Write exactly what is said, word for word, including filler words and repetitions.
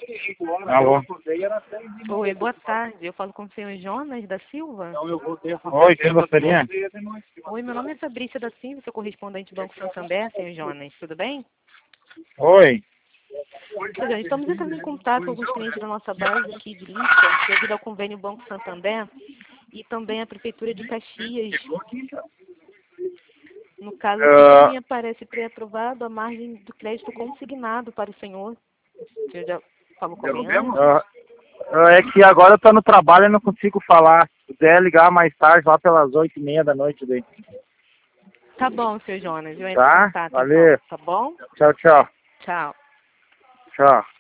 Alô? Oi, boa tarde. Eu falo com o senhor Jonas da Silva? Oi, quem gostaria? Oi, meu nome é Fabrícia da Silva, sou correspondente do Banco Santander, senhor Jonas. Tudo bem? Oi. Senhor Jonas, estamos entrando em contato com alguns clientes da nossa base aqui de lista, devido ao convênio Banco Santander e também a Prefeitura de Caxias. No caso, Uh, aqui me aparece pré-aprovado a margem do crédito consignado para o senhor. O senhor já falou com alguém antes? uh, é que agora eu tô no trabalho e não consigo falar. Se puder ligar mais tarde, lá pelas oito e meia da noite daí. Tá bom, senhor Jonas. Eu entro em Tá? contato, Valeu. então. Tá bom? Tchau, tchau. Tchau. Tchau.